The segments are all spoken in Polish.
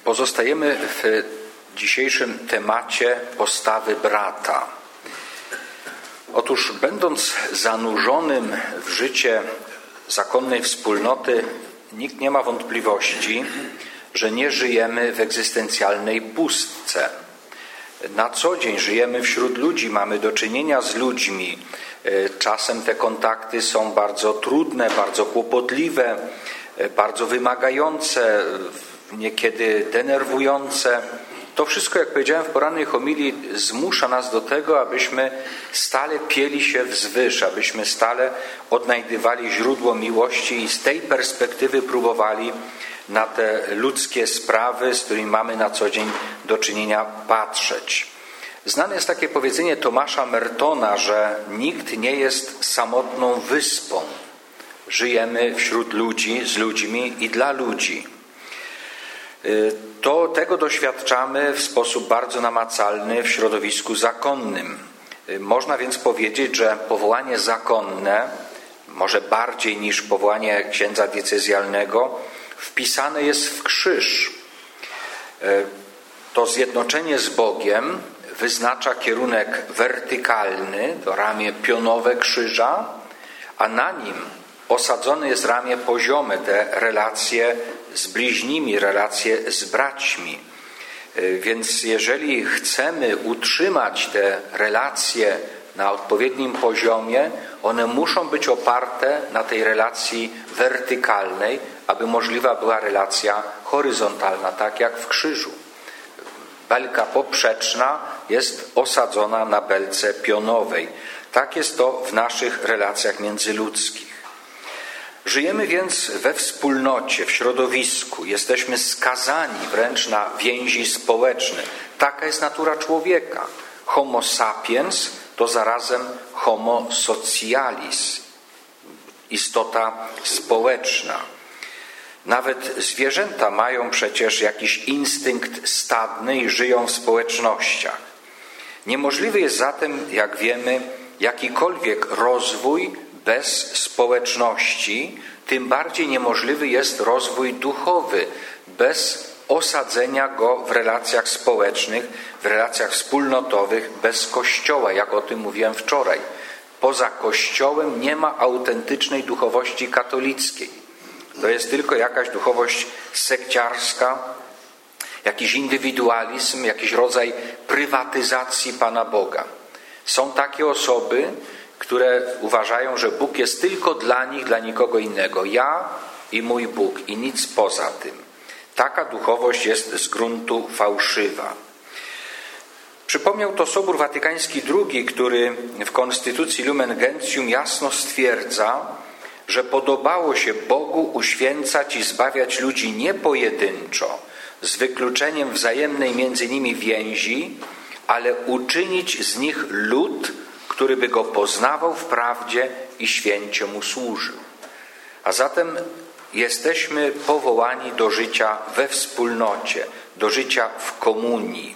Pozostajemy w dzisiejszym temacie postawy brata. Otóż będąc zanurzonym w życie zakonnej wspólnoty, nikt nie ma wątpliwości, że nie żyjemy w egzystencjalnej pustce. Na co dzień żyjemy wśród ludzi, mamy do czynienia z ludźmi. Czasem te kontakty są bardzo trudne, bardzo kłopotliwe, bardzo wymagające, niekiedy denerwujące. To wszystko, jak powiedziałem w porannej homilii, zmusza nas do tego, abyśmy stale pieli się wzwyż, abyśmy stale odnajdywali źródło miłości i z tej perspektywy próbowali na te ludzkie sprawy, z którymi mamy na co dzień do czynienia, patrzeć. Znane jest takie powiedzenie Tomasza Mertona, że nikt nie jest samotną wyspą. Żyjemy wśród ludzi, z ludźmi i dla ludzi. Tego doświadczamy w sposób bardzo namacalny w środowisku zakonnym. Można więc powiedzieć, że powołanie zakonne, może bardziej niż powołanie księdza diecezjalnego, wpisane jest w krzyż. To zjednoczenie z Bogiem wyznacza kierunek wertykalny, to ramię pionowe krzyża, a na nim osadzone jest ramię poziome, te relacje z bliźnimi, relacje z braćmi. Więc jeżeli chcemy utrzymać te relacje na odpowiednim poziomie, one muszą być oparte na tej relacji wertykalnej, aby możliwa była relacja horyzontalna, tak jak w krzyżu. Belka poprzeczna jest osadzona na belce pionowej. Tak jest to w naszych relacjach międzyludzkich. Żyjemy więc we wspólnocie, w środowisku. Jesteśmy skazani wręcz na więzi społeczne. Taka jest natura człowieka. Homo sapiens to zarazem homo socialis, istota społeczna. Nawet zwierzęta mają przecież jakiś instynkt stadny i żyją w społecznościach. Niemożliwy jest zatem, jak wiemy, jakikolwiek rozwój bez społeczności, tym bardziej niemożliwy jest rozwój duchowy bez osadzenia go w relacjach społecznych, w relacjach wspólnotowych, bez Kościoła, jak o tym mówiłem wczoraj. Poza Kościołem nie ma autentycznej duchowości katolickiej. To jest tylko jakaś duchowość sekciarska, jakiś indywidualizm, jakiś rodzaj prywatyzacji Pana Boga. Są takie osoby, które uważają, że Bóg jest tylko dla nich, dla nikogo innego. Ja i mój Bóg i nic poza tym. Taka duchowość jest z gruntu fałszywa. Przypomniał to Sobór Watykański II, który w Konstytucji Lumen Gentium jasno stwierdza, że podobało się Bogu uświęcać i zbawiać ludzi nie pojedynczo, z wykluczeniem wzajemnej między nimi więzi, ale uczynić z nich lud, który by go poznawał w prawdzie i święcie mu służył. A zatem jesteśmy powołani do życia we wspólnocie, do życia w komunii.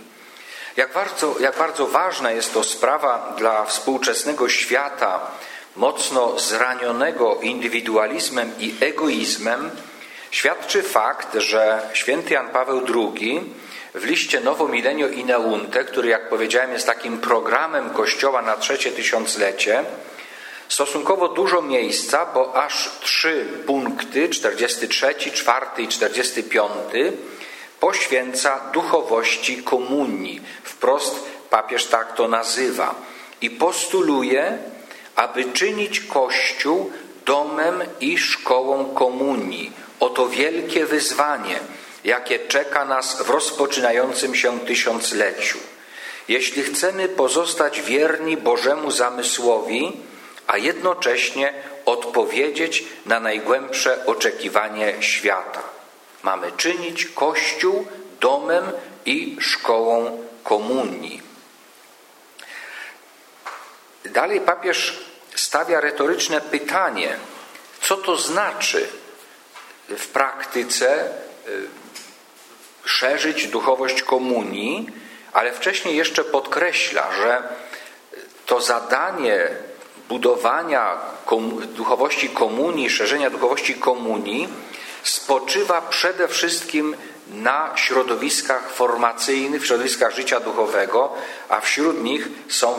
Jak bardzo ważna jest to sprawa dla współczesnego świata, mocno zranionego indywidualizmem i egoizmem, świadczy fakt, że święty Jan Paweł II w liście Novo Millennio Ineunte, który, jak powiedziałem, jest takim programem Kościoła na 3. tysiąclecie, stosunkowo dużo miejsca, bo aż 3 punkty, 43, 4 i 45, poświęca duchowości komunii. Wprost papież tak to nazywa. I postuluje, aby czynić Kościół domem i szkołą komunii. Oto wielkie wyzwanie, jakie czeka nas w rozpoczynającym się tysiącleciu. Jeśli chcemy pozostać wierni Bożemu zamysłowi, a jednocześnie odpowiedzieć na najgłębsze oczekiwanie świata. Mamy czynić Kościół domem i szkołą komunii. Dalej papież stawia retoryczne pytanie, co to znaczy w praktyce szerzyć duchowość komunii, ale wcześniej jeszcze podkreśla, że to zadanie budowania duchowości komunii, szerzenia duchowości komunii spoczywa przede wszystkim na środowiskach formacyjnych, w środowiskach życia duchowego, a wśród nich są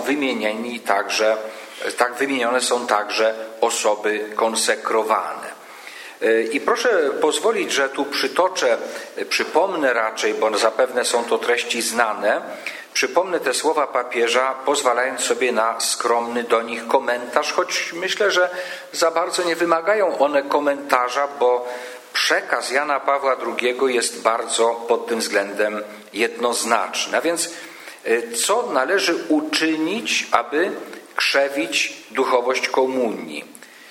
wymienione są także osoby konsekrowane. I proszę pozwolić, że tu przypomnę raczej, bo zapewne są to treści znane, przypomnę te słowa papieża, pozwalając sobie na skromny do nich komentarz, choć myślę, że za bardzo nie wymagają one komentarza, bo przekaz Jana Pawła II jest bardzo pod tym względem jednoznaczny. A więc co należy uczynić, aby krzewić duchowość komunii?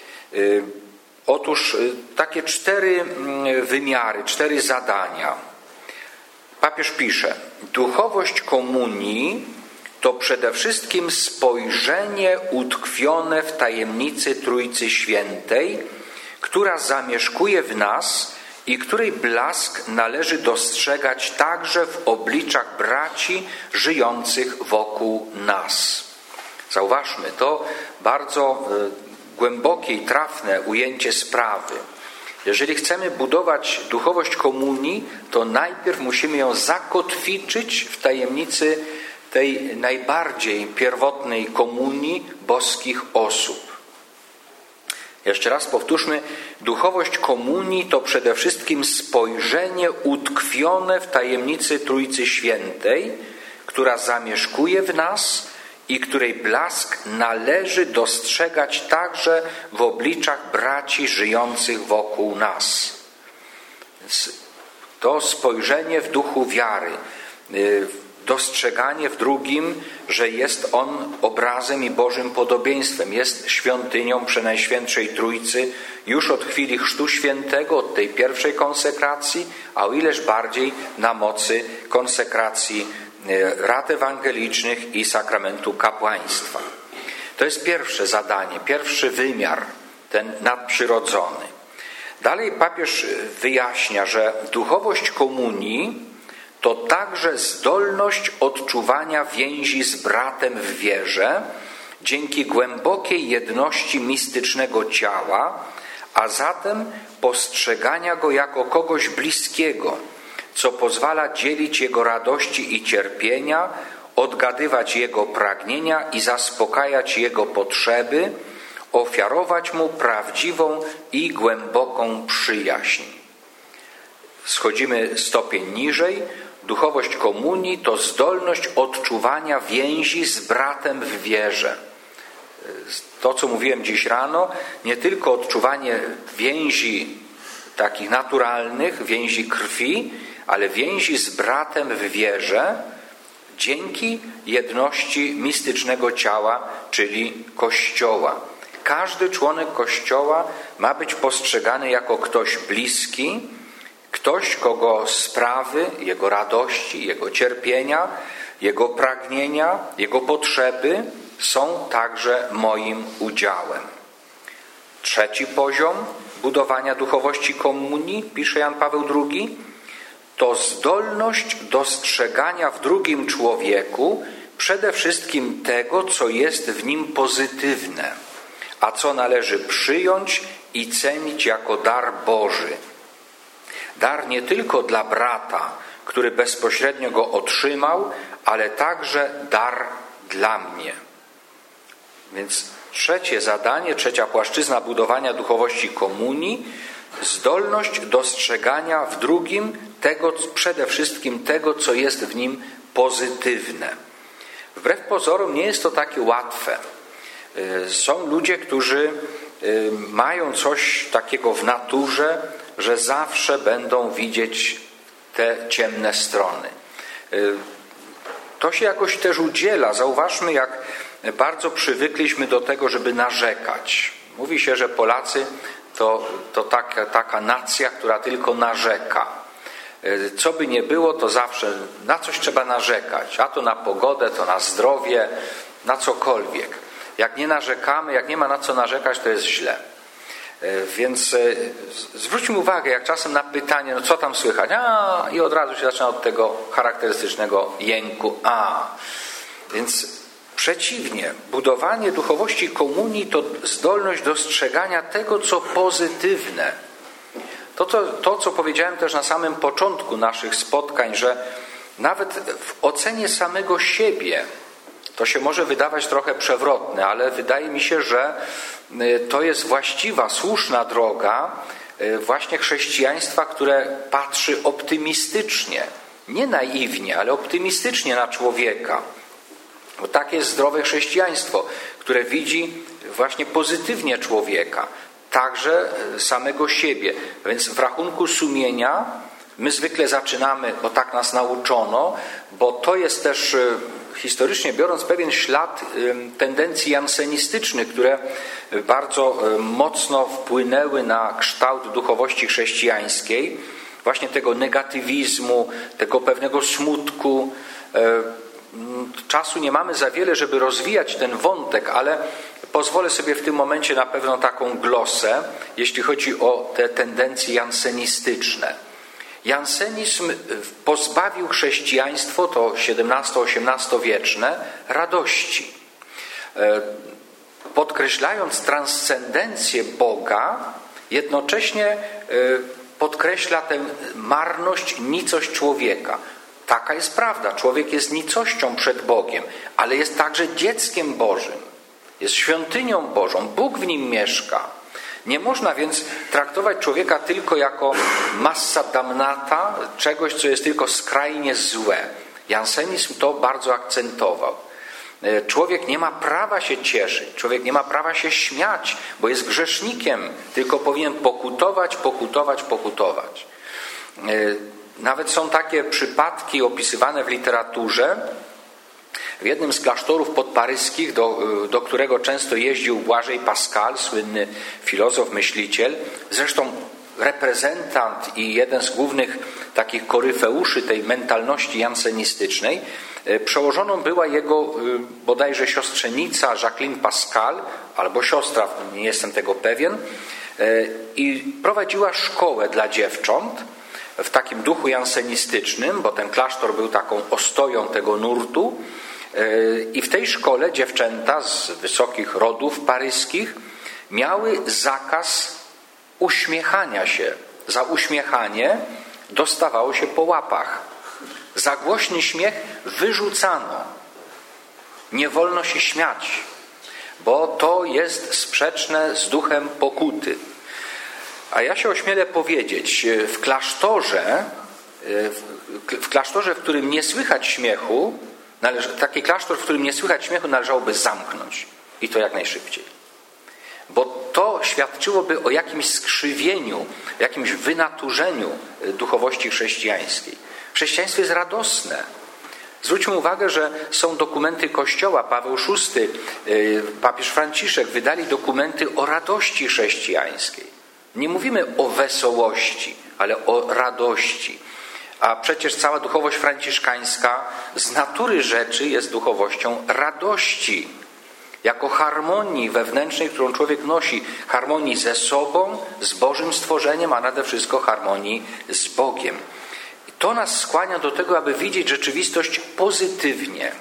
Otóż takie 4 wymiary, 4 zadania. Papież pisze: duchowość komunii to przede wszystkim spojrzenie utkwione w tajemnicy Trójcy Świętej, która zamieszkuje w nas i której blask należy dostrzegać także w obliczach braci żyjących wokół nas. Zauważmy, to bardzo głębokie i trafne ujęcie sprawy. Jeżeli chcemy budować duchowość komunii, to najpierw musimy ją zakotwiczyć w tajemnicy tej najbardziej pierwotnej komunii boskich osób. Jeszcze raz powtórzmy, duchowość komunii to przede wszystkim spojrzenie utkwione w tajemnicy Trójcy Świętej, która zamieszkuje w nas i której blask należy dostrzegać także w obliczach braci żyjących wokół nas. To spojrzenie w duchu wiary, dostrzeganie w drugim, że jest on obrazem i Bożym podobieństwem, jest świątynią Przenajświętszej Trójcy już od chwili Chrztu Świętego, od tej pierwszej konsekracji, a o ileż bardziej na mocy konsekracji rad ewangelicznych i sakramentu kapłaństwa. To jest pierwsze zadanie, pierwszy wymiar, ten nadprzyrodzony. Dalej papież wyjaśnia, że duchowość komunii to także zdolność odczuwania więzi z bratem w wierze dzięki głębokiej jedności mistycznego ciała, a zatem postrzegania go jako kogoś bliskiego, co pozwala dzielić jego radości i cierpienia, odgadywać jego pragnienia i zaspokajać jego potrzeby, ofiarować mu prawdziwą i głęboką przyjaźń. Schodzimy stopień niżej. Duchowość komunii to zdolność odczuwania więzi z bratem w wierze. To, co mówiłem dziś rano, nie tylko odczuwanie więzi takich naturalnych, więzi krwi, ale więzi z bratem w wierze dzięki jedności mistycznego ciała, czyli Kościoła. Każdy członek Kościoła ma być postrzegany jako ktoś bliski, ktoś, kogo sprawy, jego radości, jego cierpienia, jego pragnienia, jego potrzeby są także moim udziałem. Trzeci poziom budowania duchowości komunii, pisze Jan Paweł II, to zdolność dostrzegania w drugim człowieku przede wszystkim tego, co jest w nim pozytywne, a co należy przyjąć i cenić jako dar Boży. Dar nie tylko dla brata, który bezpośrednio go otrzymał, ale także dar dla mnie. Więc trzecie zadanie, trzecia płaszczyzna budowania duchowości komunii, zdolność dostrzegania w drugim tego, przede wszystkim tego, co jest w nim pozytywne. Wbrew pozorom nie jest to takie łatwe. Są ludzie, którzy mają coś takiego w naturze, że zawsze będą widzieć te ciemne strony. To się jakoś też udziela. Zauważmy, jak bardzo przywykliśmy do tego, żeby narzekać. Mówi się, że Polacy to taka nacja, która tylko narzeka. Co by nie było, to zawsze na coś trzeba narzekać. A to na pogodę, to na zdrowie, na cokolwiek. Jak nie narzekamy, jak nie ma na co narzekać, to jest źle. Więc zwróćmy uwagę, jak czasem na pytanie, no co tam słychać? I od razu się zaczyna od tego charakterystycznego jęku. Więc przeciwnie, budowanie duchowości komunii to zdolność dostrzegania tego, co pozytywne. To, co powiedziałem też na samym początku naszych spotkań, że nawet w ocenie samego siebie, to się może wydawać trochę przewrotne, ale wydaje mi się, że to jest właściwa, słuszna droga właśnie chrześcijaństwa, które patrzy optymistycznie, nie naiwnie, ale optymistycznie na człowieka. Bo takie jest zdrowe chrześcijaństwo, które widzi właśnie pozytywnie człowieka, także samego siebie. Więc w rachunku sumienia my zwykle zaczynamy, bo tak nas nauczono, bo to jest też historycznie biorąc pewien ślad tendencji jansenistycznych, które bardzo mocno wpłynęły na kształt duchowości chrześcijańskiej, właśnie tego negatywizmu, tego pewnego smutku. Czasu nie mamy za wiele, żeby rozwijać ten wątek, ale pozwolę sobie w tym momencie na pewną taką glosę, jeśli chodzi o te tendencje jansenistyczne. Jansenizm pozbawił chrześcijaństwo, to XVII-XVIII wieczne, radości. Podkreślając transcendencję Boga, jednocześnie podkreśla tę marność, nicość człowieka. Taka jest prawda. Człowiek jest nicością przed Bogiem, ale jest także dzieckiem Bożym. Jest świątynią Bożą. Bóg w nim mieszka. Nie można więc traktować człowieka tylko jako massa damnata, czegoś, co jest tylko skrajnie złe. Jansenizm to bardzo akcentował. Człowiek nie ma prawa się cieszyć, człowiek nie ma prawa się śmiać, bo jest grzesznikiem, tylko powinien pokutować. Nawet są takie przypadki opisywane w literaturze. W jednym z klasztorów podparyskich, do którego często jeździł Błażej Pascal, słynny filozof, myśliciel, zresztą reprezentant i jeden z głównych takich koryfeuszy tej mentalności jansenistycznej, przełożoną była jego bodajże siostrzenica Jacqueline Pascal, albo siostra, nie jestem tego pewien, i prowadziła szkołę dla dziewcząt w takim duchu jansenistycznym, bo ten klasztor był taką ostoją tego nurtu. I w tej szkole dziewczęta z wysokich rodów paryskich miały zakaz uśmiechania się. Za uśmiechanie dostawało się po łapach. Za głośny śmiech wyrzucano. Nie wolno się śmiać, bo to jest sprzeczne z duchem pokuty. A ja się ośmielę powiedzieć, w klasztorze, w którym nie słychać śmiechu, taki klasztor, w którym nie słychać śmiechu, należałoby zamknąć. I to jak najszybciej. Bo to świadczyłoby o jakimś skrzywieniu, jakimś wynaturzeniu duchowości chrześcijańskiej. Chrześcijaństwo jest radosne. Zwróćmy uwagę, że są dokumenty Kościoła. Paweł VI, papież Franciszek wydali dokumenty o radości chrześcijańskiej. Nie mówimy o wesołości, ale o radości. A przecież cała duchowość franciszkańska z natury rzeczy jest duchowością radości. Jako harmonii wewnętrznej, którą człowiek nosi. Harmonii ze sobą, z Bożym stworzeniem, a nade wszystko harmonii z Bogiem. I to nas skłania do tego, aby widzieć rzeczywistość pozytywnie.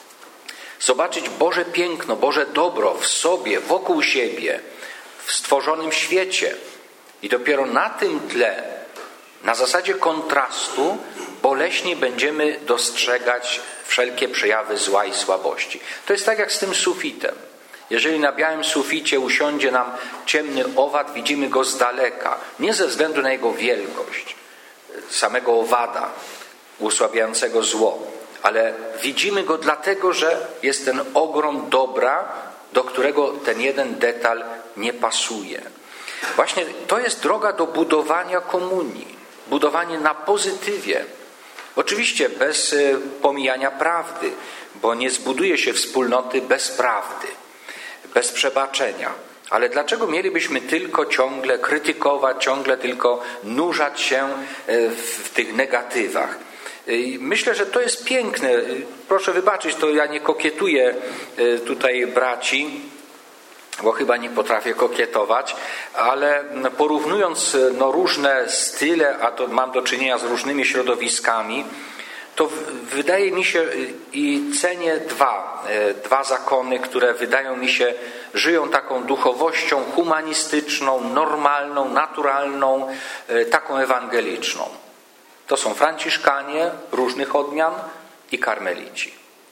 Zobaczyć Boże piękno, Boże dobro w sobie, wokół siebie, w stworzonym świecie. I dopiero na tym tle, na zasadzie kontrastu, boleśnie będziemy dostrzegać wszelkie przejawy zła i słabości. To jest tak jak z tym sufitem. Jeżeli na białym suficie usiądzie nam ciemny owad, widzimy go z daleka. Nie ze względu na jego wielkość, samego owada, usłabiającego zło, ale widzimy go dlatego, że jest ten ogrom dobra, do którego ten jeden detal nie pasuje. Właśnie to jest droga do budowania komunii. Budowanie na pozytywie. Oczywiście bez pomijania prawdy, bo nie zbuduje się wspólnoty bez prawdy, bez przebaczenia. Ale dlaczego mielibyśmy tylko ciągle krytykować, ciągle tylko nurzać się w tych negatywach? Myślę, że to jest piękne. Proszę wybaczyć, to ja nie kokietuję tutaj braci, bo chyba nie potrafię kokietować, ale porównując różne style, a to mam do czynienia z różnymi środowiskami, to wydaje mi się i cenię dwa zakony, które wydają mi się żyją taką duchowością humanistyczną, normalną, naturalną, taką ewangeliczną. To są franciszkanie różnych odmian i karmelici.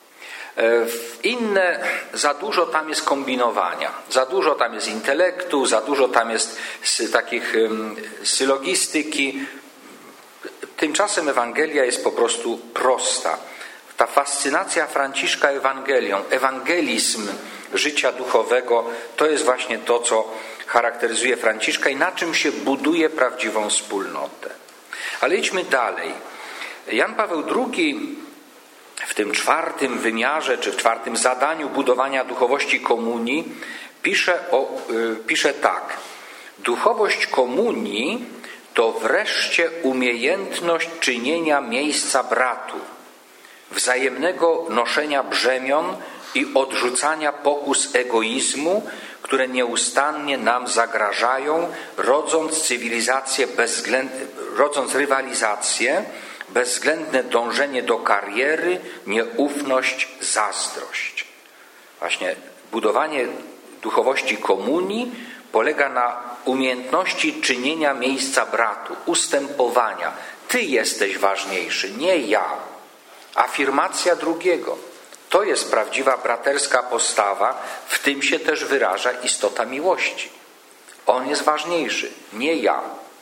Inne, za dużo tam jest kombinowania, za dużo tam jest intelektu, za dużo tam jest takich sylogistyki. Tymczasem Ewangelia jest po prostu prosta. Ta fascynacja Franciszka Ewangelią, ewangelizm życia duchowego, to jest właśnie to, co charakteryzuje Franciszka i na czym się buduje prawdziwą wspólnotę. Ale idźmy dalej. Jan Paweł II w tym czwartym wymiarze, czy w czwartym zadaniu budowania duchowości komunii pisze tak. Duchowość komunii to wreszcie umiejętność czynienia miejsca bratu, wzajemnego noszenia brzemion i odrzucania pokus egoizmu, które nieustannie nam zagrażają, rodząc rywalizację, bezwzględne dążenie do kariery, nieufność, zazdrość. Właśnie budowanie duchowości komunii polega na umiejętności czynienia miejsca bratu, ustępowania. Ty jesteś ważniejszy, nie ja. Afirmacja drugiego. To jest prawdziwa braterska postawa, w tym się też wyraża istota miłości. On jest ważniejszy, nie ja.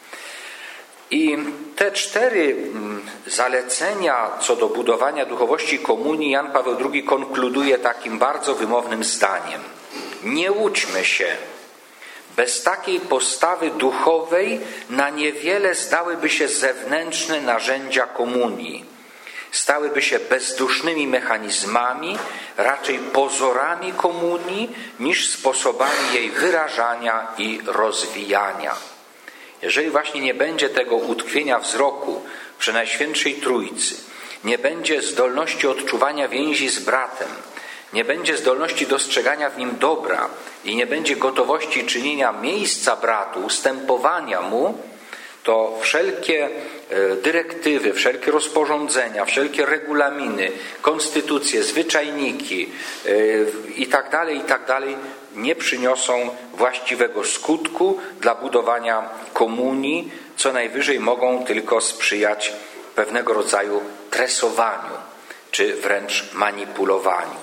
I te 4 zalecenia co do budowania duchowości komunii Jan Paweł II konkluduje takim bardzo wymownym zdaniem. Nie łudźmy się. Bez takiej postawy duchowej na niewiele zdałyby się zewnętrzne narzędzia komunii. Stałyby się bezdusznymi mechanizmami, raczej pozorami komunii, niż sposobami jej wyrażania i rozwijania. Jeżeli właśnie nie będzie tego utkwienia wzroku przy Najświętszej Trójcy, nie będzie zdolności odczuwania więzi z bratem, nie będzie zdolności dostrzegania w nim dobra i nie będzie gotowości czynienia miejsca bratu, ustępowania mu, to wszelkie dyrektywy, wszelkie rozporządzenia, wszelkie regulaminy, konstytucje, zwyczajniki i tak dalej nie przyniosą właściwego skutku dla budowania komunii, co najwyżej mogą tylko sprzyjać pewnego rodzaju tresowaniu, czy wręcz manipulowaniu.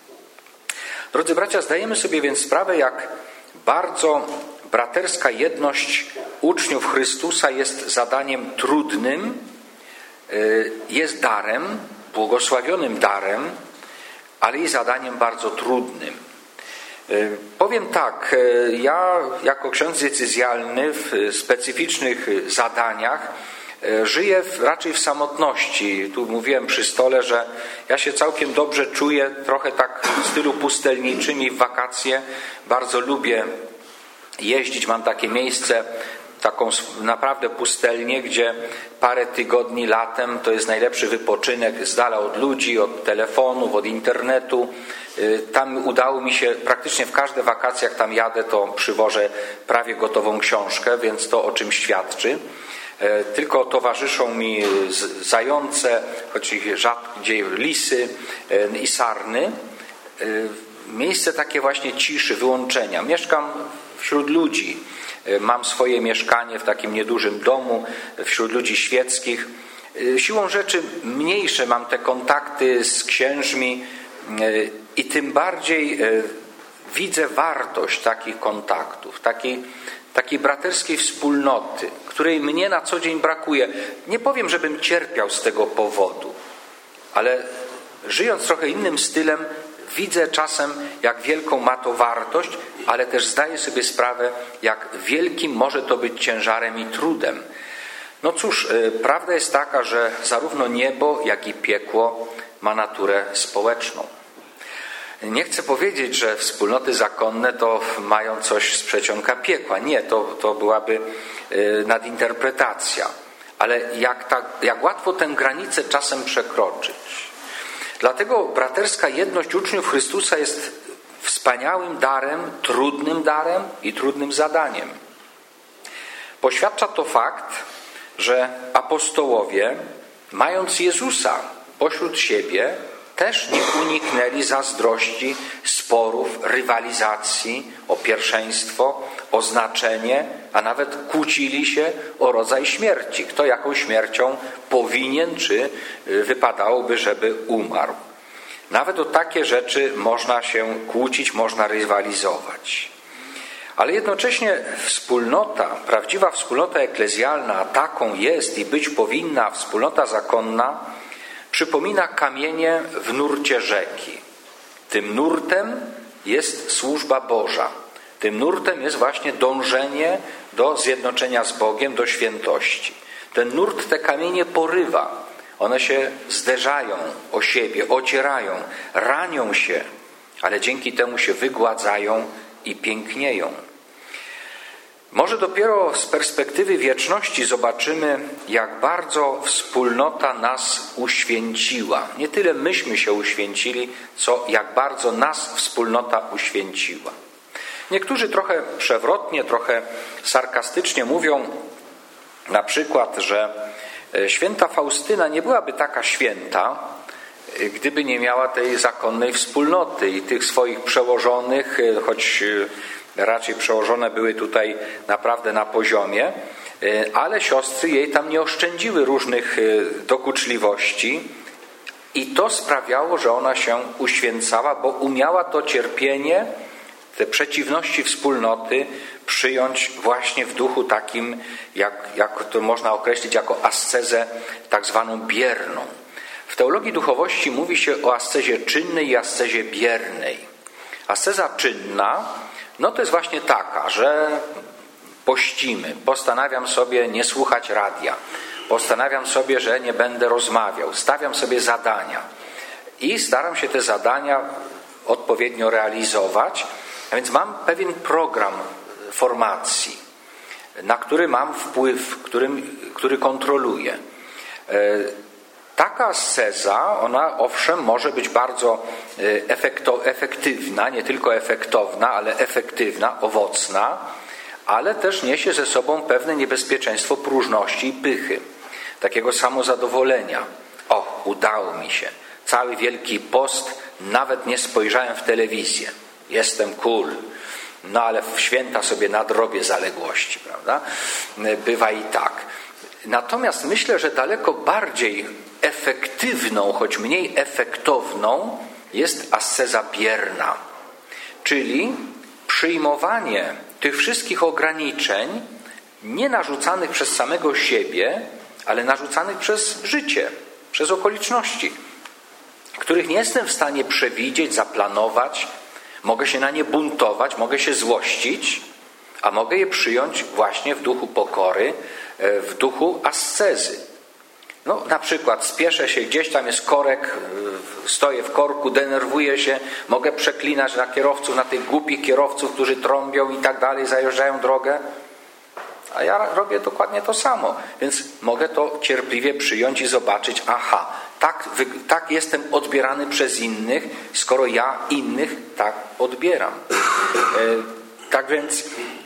Drodzy bracia, zdajemy sobie więc sprawę, jak bardzo braterska jedność uczniów Chrystusa jest zadaniem trudnym, jest darem, błogosławionym darem, ale i zadaniem bardzo trudnym. Powiem tak, ja jako ksiądz diecezjalny w specyficznych zadaniach żyję raczej w samotności. Tu mówiłem przy stole, że ja się całkiem dobrze czuję, trochę tak w stylu pustelniczym i w wakacje bardzo lubię jeździć. Mam takie miejsce, taką naprawdę pustelnię, gdzie parę tygodni latem to jest najlepszy wypoczynek z dala od ludzi, od telefonów, od internetu. Tam udało mi się praktycznie w każde wakacje, jak tam jadę, to przywożę prawie gotową książkę, więc to o czym świadczy. Tylko towarzyszą mi zające, choć ich rzadziej lisy i sarny. Miejsce takie właśnie ciszy, wyłączenia. Mieszkam wśród ludzi. Mam swoje mieszkanie w takim niedużym domu wśród ludzi świeckich. Siłą rzeczy mniejsze mam te kontakty z księżmi i tym bardziej widzę wartość takich kontaktów, takiej braterskiej wspólnoty, której mnie na co dzień brakuje. Nie powiem, żebym cierpiał z tego powodu, ale żyjąc trochę innym stylem, widzę czasem, jak wielką ma to wartość, ale też zdaję sobie sprawę, jak wielkim może to być ciężarem i trudem. No cóż, prawda jest taka, że zarówno niebo, jak i piekło ma naturę społeczną. Nie chcę powiedzieć, że wspólnoty zakonne to mają coś z przedsionka piekła. Nie, to byłaby nadinterpretacja. Ale jak łatwo tę granicę czasem przekroczyć. Dlatego braterska jedność uczniów Chrystusa jest wspaniałym darem i trudnym zadaniem. Poświadcza to fakt, że apostołowie, mając Jezusa pośród siebie też nie uniknęli zazdrości, sporów, rywalizacji o pierwszeństwo, o znaczenie, a nawet kłócili się o rodzaj śmierci. Kto jaką śmiercią powinien, czy wypadałoby, żeby umarł. Nawet o takie rzeczy można się kłócić, można rywalizować. Ale jednocześnie wspólnota, prawdziwa wspólnota eklezjalna, taką jest i być powinna wspólnota zakonna, przypomina kamienie w nurcie rzeki. Tym nurtem jest służba Boża. Tym nurtem jest właśnie dążenie do zjednoczenia z Bogiem, do świętości. Ten nurt te kamienie porywa. One się zderzają o siebie, ocierają, ranią się, ale dzięki temu się wygładzają i pięknieją. Może dopiero z perspektywy wieczności zobaczymy, jak bardzo wspólnota nas uświęciła. Nie tyle myśmy się uświęcili, co jak bardzo nas wspólnota uświęciła. Niektórzy trochę przewrotnie, trochę sarkastycznie mówią na przykład, że święta Faustyna nie byłaby taka święta, gdyby nie miała tej zakonnej wspólnoty i tych swoich przełożonych, choć raczej przełożone były tutaj naprawdę na poziomie, ale siostry jej tam nie oszczędziły różnych dokuczliwości i to sprawiało, że ona się uświęcała, bo umiała to cierpienie, te przeciwności wspólnoty przyjąć właśnie w duchu takim, jak to można określić jako ascezę tak zwaną bierną. W teologii duchowości mówi się o ascezie czynnej i ascezie biernej. Asceza czynna to jest właśnie taka, że pościmy, postanawiam sobie nie słuchać radia, postanawiam sobie, że nie będę rozmawiał, stawiam sobie zadania i staram się te zadania odpowiednio realizować, a więc mam pewien program formacji, na który mam wpływ, który kontroluję. Taka asceza, ona owszem może być bardzo efektywna, nie tylko efektowna, ale efektywna, owocna, ale też niesie ze sobą pewne niebezpieczeństwo próżności i pychy, takiego samozadowolenia. O, udało mi się. Cały Wielki Post, nawet nie spojrzałem w telewizję. Jestem cool. No ale w święta sobie nadrobię zaległości, prawda? Bywa i tak. Natomiast myślę, że daleko bardziej efektywną, choć mniej efektowną jest asceza bierna, czyli przyjmowanie tych wszystkich ograniczeń nie narzucanych przez samego siebie, ale narzucanych przez życie, przez okoliczności, których nie jestem w stanie przewidzieć, zaplanować. Mogę się na nie buntować, mogę się złościć, a mogę je przyjąć właśnie w duchu pokory, w duchu ascezy. Na przykład spieszę się, gdzieś tam jest korek, stoję w korku, denerwuję się, mogę przeklinać na kierowców, na tych głupich kierowców, którzy trąbią i tak dalej, zajeżdżają drogę, a ja robię dokładnie to samo, więc mogę to cierpliwie przyjąć i zobaczyć, aha, tak jestem odbierany przez innych, skoro ja innych tak odbieram. Tak więc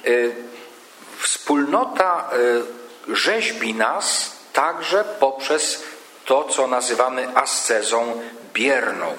wspólnota rzeźbi nas także poprzez to, co nazywamy ascezą bierną.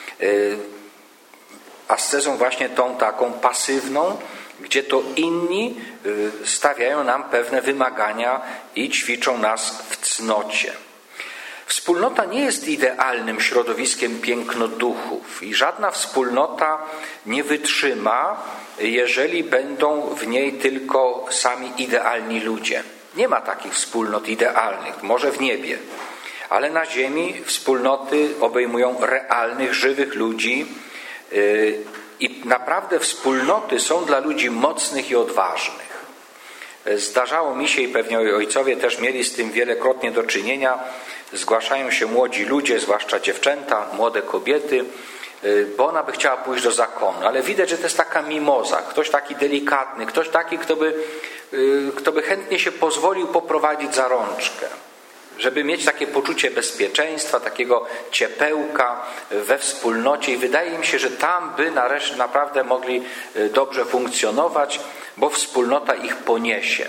Ascezą właśnie tą taką pasywną, gdzie to inni stawiają nam pewne wymagania i ćwiczą nas w cnocie. Wspólnota nie jest idealnym środowiskiem pięknoduchów i żadna wspólnota nie wytrzyma, jeżeli będą w niej tylko sami idealni ludzie. Nie ma takich wspólnot idealnych, może w niebie, ale na ziemi wspólnoty obejmują realnych, żywych ludzi i naprawdę wspólnoty są dla ludzi mocnych i odważnych. Zdarzało mi się i pewnie ojcowie też mieli z tym wielokrotnie do czynienia. Zgłaszają się młodzi ludzie, zwłaszcza dziewczęta, młode kobiety, bo ona by chciała pójść do zakonu, ale widać, że to jest taka mimoza, ktoś taki delikatny, ktoś taki, kto by chętnie się pozwolił poprowadzić za rączkę, żeby mieć takie poczucie bezpieczeństwa, takiego ciepełka we wspólnocie i wydaje mi się, że tam by nareszcie naprawdę mogli dobrze funkcjonować, bo wspólnota ich poniesie.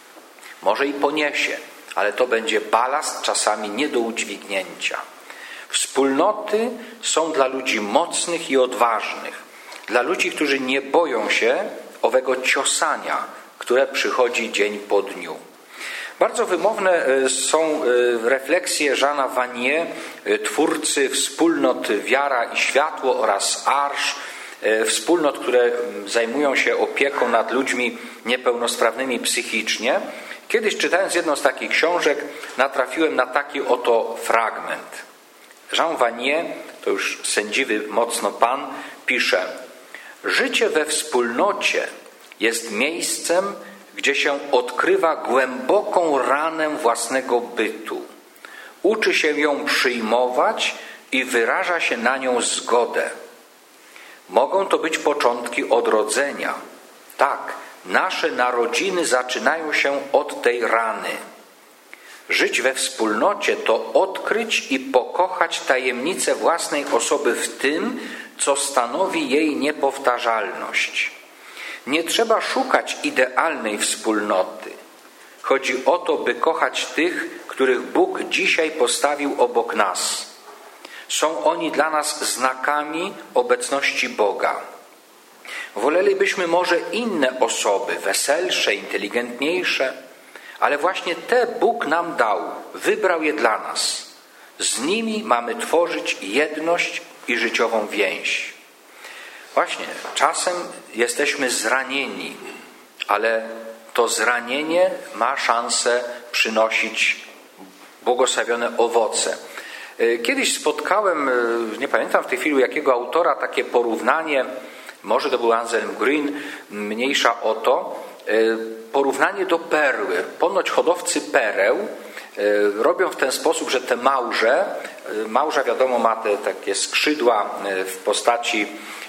Może i poniesie, ale to będzie balast czasami nie do udźwignięcia. Wspólnoty są dla ludzi mocnych i odważnych, dla ludzi, którzy nie boją się owego ciosania, które przychodzi dzień po dniu. Bardzo wymowne są refleksje Jeana Vanier, twórcy wspólnot Wiara i Światło oraz Arche, wspólnot, które zajmują się opieką nad ludźmi niepełnosprawnymi psychicznie. Kiedyś, czytając jedną z takich książek, natrafiłem na taki oto fragment. Jean Vanier, to już sędziwy mocno pan, pisze: życie we wspólnocie jest miejscem, gdzie się odkrywa głęboką ranę własnego bytu. Uczy się ją przyjmować i wyraża się na nią zgodę. Mogą to być początki odrodzenia. Tak, nasze narodziny zaczynają się od tej rany. Żyć we wspólnocie to odkryć i pokochać tajemnicę własnej osoby w tym, co stanowi jej niepowtarzalność. Nie trzeba szukać idealnej wspólnoty. Chodzi o to, by kochać tych, których Bóg dzisiaj postawił obok nas. Są oni dla nas znakami obecności Boga. Wolelibyśmy może inne osoby, weselsze, inteligentniejsze, ale właśnie te Bóg nam dał, wybrał je dla nas. Z nimi mamy tworzyć jedność i życiową więź. Właśnie, czasem jesteśmy zranieni, ale to zranienie ma szansę przynosić błogosławione owoce. Kiedyś spotkałem, nie pamiętam w tej chwili jakiego autora, takie porównanie, może to był Anselm Green, mniejsza o to, porównanie do perły. Ponoć hodowcy pereł robią w ten sposób, że te małża wiadomo ma te takie skrzydła w postaci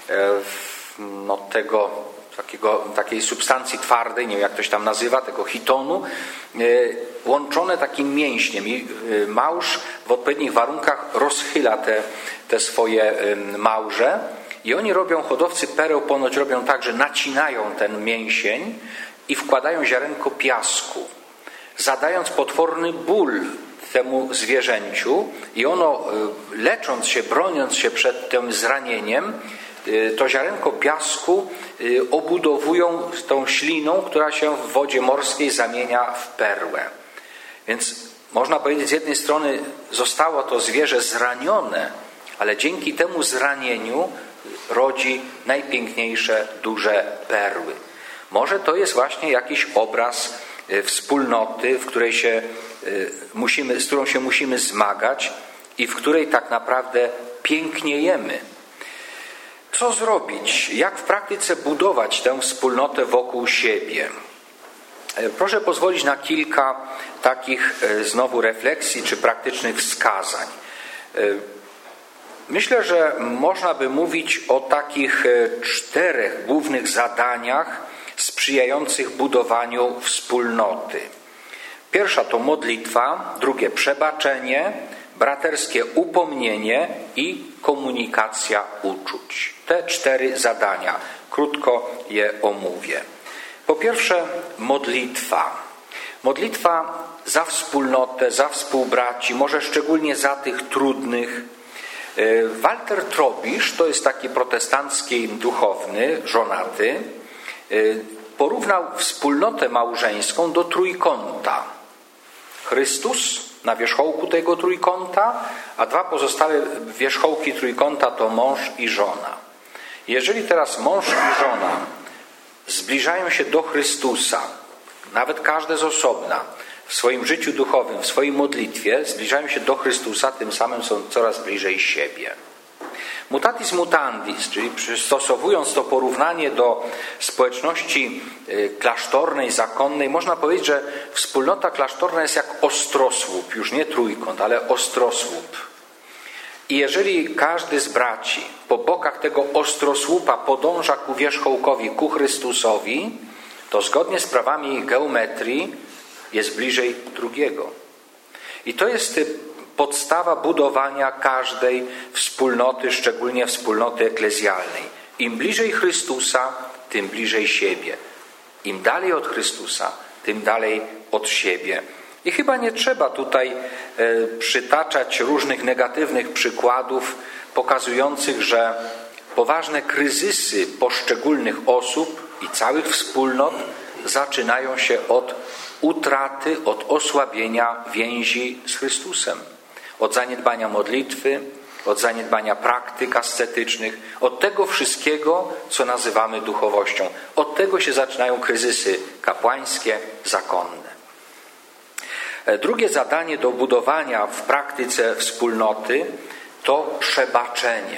takiej substancji twardej, nie wiem jak to się tam nazywa, tego chitonu, łączone takim mięśniem i małż w odpowiednich warunkach rozchyla te swoje małże i oni robią, hodowcy pereł ponoć robią tak, że nacinają ten mięsień i wkładają ziarenko piasku, zadając potworny ból temu zwierzęciu i ono, lecząc się, broniąc się przed tym zranieniem, to ziarenko piasku obudowują tą śliną, która się w wodzie morskiej zamienia w perłę. Więc można powiedzieć, z jednej strony zostało to zwierzę zranione, ale dzięki temu zranieniu rodzi najpiękniejsze, duże perły. Może to jest właśnie jakiś obraz wspólnoty, z którą się musimy zmagać i w której tak naprawdę piękniejemy. Co zrobić? Jak w praktyce budować tę wspólnotę wokół siebie? Proszę pozwolić na kilka takich znowu refleksji czy praktycznych wskazań. Myślę, że można by mówić o takich 4 głównych zadaniach sprzyjających budowaniu wspólnoty. Pierwsza to modlitwa, drugie przebaczenie, braterskie upomnienie i komunikacja uczuć. Te 4 zadania. Krótko je omówię. Po pierwsze modlitwa. Modlitwa za wspólnotę, za współbraci, może szczególnie za tych trudnych. Walter Trobisz, to jest taki protestancki duchowny, żonaty, porównał wspólnotę małżeńską do trójkąta. Chrystus na wierzchołku tego trójkąta, a 2 pozostałe wierzchołki trójkąta to mąż i żona. Jeżeli teraz mąż i żona zbliżają się do Chrystusa, nawet każde z osobna, w swoim życiu duchowym, w swojej modlitwie, zbliżają się do Chrystusa, tym samym są coraz bliżej siebie. Mutatis mutandis, czyli przystosowując to porównanie do społeczności klasztornej, zakonnej, można powiedzieć, że wspólnota klasztorna jest jak ostrosłup, już nie trójkąt, ale ostrosłup. I jeżeli każdy z braci po bokach tego ostrosłupa podąża ku wierzchołkowi, ku Chrystusowi, to zgodnie z prawami geometrii jest bliżej drugiego. I to jest podstawa budowania każdej wspólnoty, szczególnie wspólnoty eklezjalnej. Im bliżej Chrystusa, tym bliżej siebie. Im dalej od Chrystusa, tym dalej od siebie. I chyba nie trzeba tutaj przytaczać różnych negatywnych przykładów pokazujących, że poważne kryzysy poszczególnych osób i całych wspólnot zaczynają się od utraty, od osłabienia więzi z Chrystusem, od zaniedbania modlitwy, od zaniedbania praktyk ascetycznych, od tego wszystkiego, co nazywamy duchowością. Od tego się zaczynają kryzysy kapłańskie, zakonne. Drugie zadanie do budowania w praktyce wspólnoty to przebaczenie.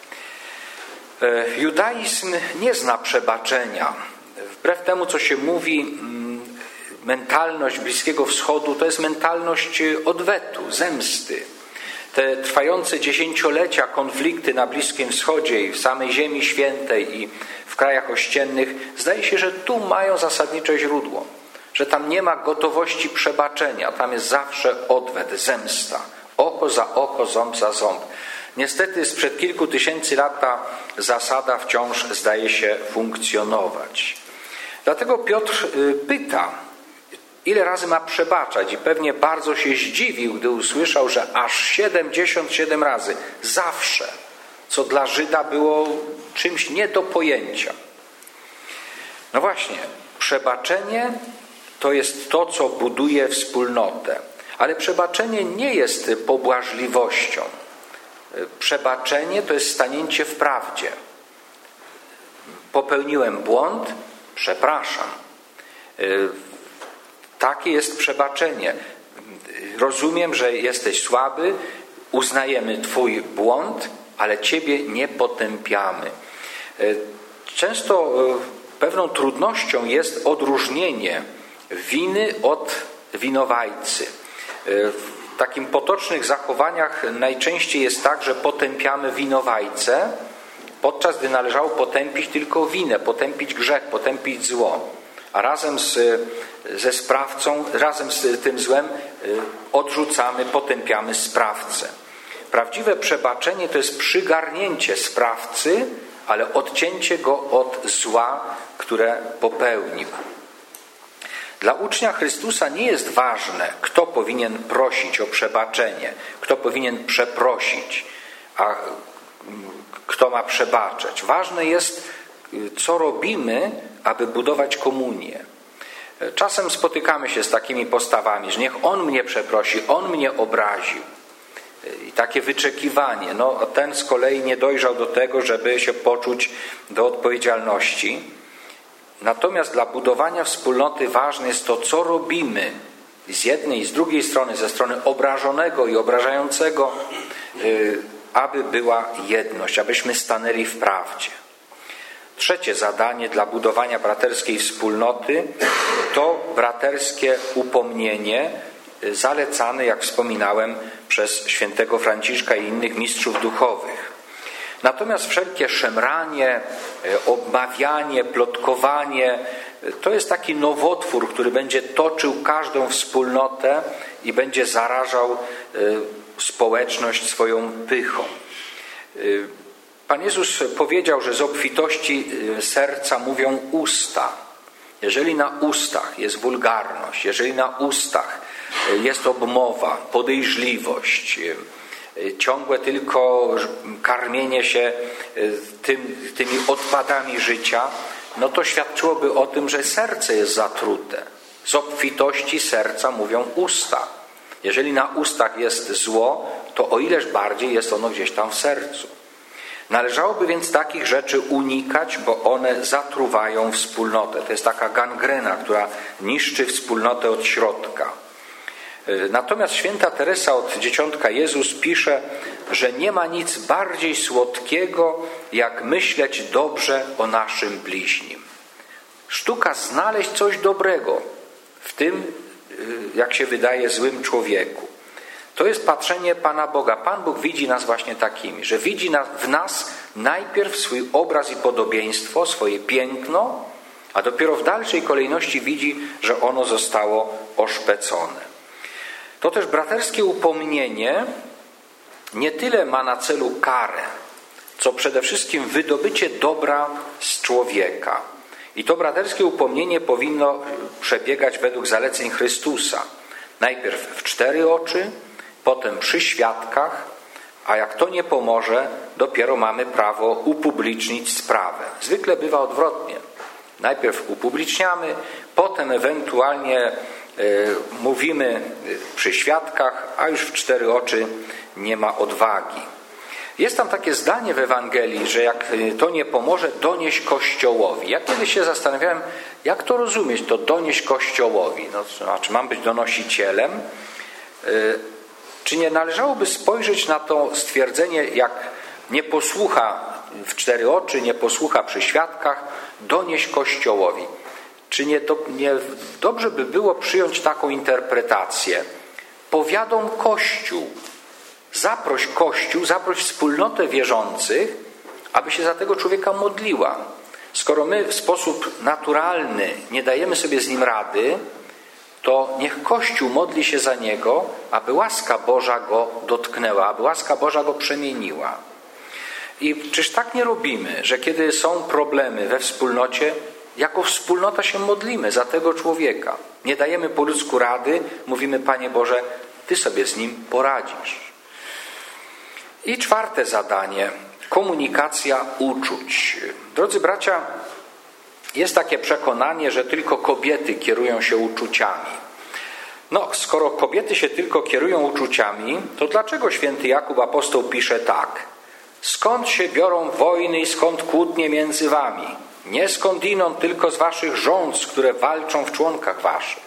Judaizm nie zna przebaczenia. Wbrew temu, co się mówi, mentalność Bliskiego Wschodu to jest mentalność odwetu, zemsty. Te trwające dziesięciolecia konflikty na Bliskim Wschodzie i w samej Ziemi Świętej i w krajach ościennych, zdaje się, że tu mają zasadnicze źródło. Że tam nie ma gotowości przebaczenia, tam jest zawsze odwet, zemsta. Oko za oko, ząb za ząb. Niestety sprzed kilku tysięcy lat ta zasada wciąż zdaje się funkcjonować. Dlatego Piotr pyta, ile razy ma przebaczać, i pewnie bardzo się zdziwił, gdy usłyszał, że aż 77 razy, zawsze, co dla Żyda było czymś nie do pojęcia. No właśnie, przebaczenie to jest to, co buduje wspólnotę, ale przebaczenie nie jest pobłażliwością. Przebaczenie to jest stanięcie w prawdzie. Popełniłem błąd, przepraszam. Takie jest przebaczenie. Rozumiem, że jesteś słaby, uznajemy Twój błąd, ale Ciebie nie potępiamy. Często pewną trudnością jest odróżnienie winy od winowajcy. W takim potocznych zachowaniach najczęściej jest tak, że potępiamy winowajcę, podczas gdy należało potępić tylko winę, potępić grzech, potępić zło. A razem ze sprawcą, razem z tym złem odrzucamy, potępiamy sprawcę. Prawdziwe przebaczenie to jest przygarnięcie sprawcy, ale odcięcie go od zła, które popełnił. Dla ucznia Chrystusa nie jest ważne, kto powinien prosić o przebaczenie, kto powinien przeprosić, a kto ma przebaczać. Ważne jest, co robimy, aby budować komunię. Czasem spotykamy się z takimi postawami, że niech on mnie przeprosi, on mnie obraził. I takie wyczekiwanie. No, ten z kolei nie dojrzał do tego, żeby się poczuć do odpowiedzialności. Natomiast dla budowania wspólnoty ważne jest to, co robimy z jednej i z drugiej strony, ze strony obrażonego i obrażającego, aby była jedność, abyśmy stanęli w prawdzie. Trzecie zadanie dla budowania braterskiej wspólnoty to braterskie upomnienie, zalecane, jak wspominałem, przez świętego Franciszka i innych mistrzów duchowych. Natomiast wszelkie szemranie, obmawianie, plotkowanie to jest taki nowotwór, który będzie toczył każdą wspólnotę i będzie zarażał społeczność swoją pychą. Pan Jezus powiedział, że z obfitości serca mówią usta. Jeżeli na ustach jest wulgarność, jeżeli na ustach jest obmowa, podejrzliwość, ciągłe tylko karmienie się tymi odpadami życia, no to świadczyłoby o tym, że serce jest zatrute. Z obfitości serca mówią usta. Jeżeli na ustach jest zło, to o ileż bardziej jest ono gdzieś tam w sercu. Należałoby więc takich rzeczy unikać, bo one zatruwają wspólnotę. To jest taka gangrena, która niszczy wspólnotę od środka. Natomiast święta Teresa od Dzieciątka Jezus pisze, że nie ma nic bardziej słodkiego, jak myśleć dobrze o naszym bliźnim. Sztuka znaleźć coś dobrego w tym, jak się wydaje, złym człowieku. To jest patrzenie Pana Boga. Pan Bóg widzi nas właśnie takimi, że widzi w nas najpierw swój obraz i podobieństwo, swoje piękno, a dopiero w dalszej kolejności widzi, że ono zostało oszpecone. To też braterskie upomnienie nie tyle ma na celu karę, co przede wszystkim wydobycie dobra z człowieka. I to braterskie upomnienie powinno przebiegać według zaleceń Chrystusa. Najpierw w 4 oczy, potem przy świadkach, a jak to nie pomoże, dopiero mamy prawo upublicznić sprawę. Zwykle bywa odwrotnie. Najpierw upubliczniamy, potem ewentualnie mówimy przy świadkach, a już w 4 oczy nie ma odwagi. Jest tam takie zdanie w Ewangelii, że jak to nie pomoże, donieś Kościołowi. Ja kiedyś się zastanawiałem, jak to rozumieć, to donieś Kościołowi. No, to znaczy, mam być donosicielem. Czy nie należałoby spojrzeć na to stwierdzenie, jak nie posłucha w 4 oczy, nie posłucha przy świadkach, donieś Kościołowi. Czy nie dobrze by było przyjąć taką interpretację? Powiadom Kościół. Zaproś Kościół, zaproś wspólnotę wierzących, aby się za tego człowieka modliła. Skoro my w sposób naturalny nie dajemy sobie z nim rady, to niech Kościół modli się za niego, aby łaska Boża go dotknęła, aby łaska Boża go przemieniła. I czyż tak nie robimy, że kiedy są problemy we wspólnocie, jako wspólnota się modlimy za tego człowieka. Nie dajemy po ludzku rady, mówimy: Panie Boże, Ty sobie z nim poradzisz. I 4 zadanie, komunikacja uczuć. Drodzy bracia, jest takie przekonanie, że tylko kobiety kierują się uczuciami. No, skoro kobiety się tylko kierują uczuciami, to dlaczego święty Jakub apostoł pisze tak: skąd się biorą wojny i skąd kłótnie między wami? Nie skądinąd, tylko z waszych rządz, które walczą w członkach waszych.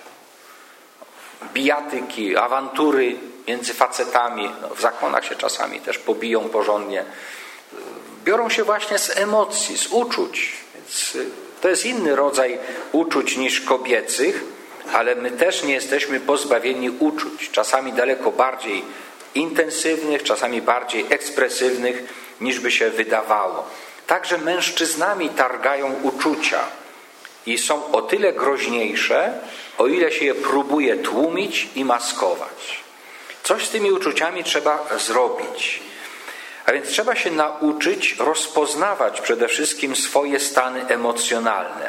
Bijatyki, awantury między facetami, w zakonach się czasami też pobiją porządnie, biorą się właśnie z emocji, z uczuć. Więc to jest inny rodzaj uczuć niż kobiecych, ale my też nie jesteśmy pozbawieni uczuć. Czasami daleko bardziej intensywnych, czasami bardziej ekspresywnych, niż by się wydawało. Także mężczyznami targają uczucia i są o tyle groźniejsze, o ile się je próbuje tłumić i maskować. Coś z tymi uczuciami trzeba zrobić. A więc trzeba się nauczyć rozpoznawać przede wszystkim swoje stany emocjonalne.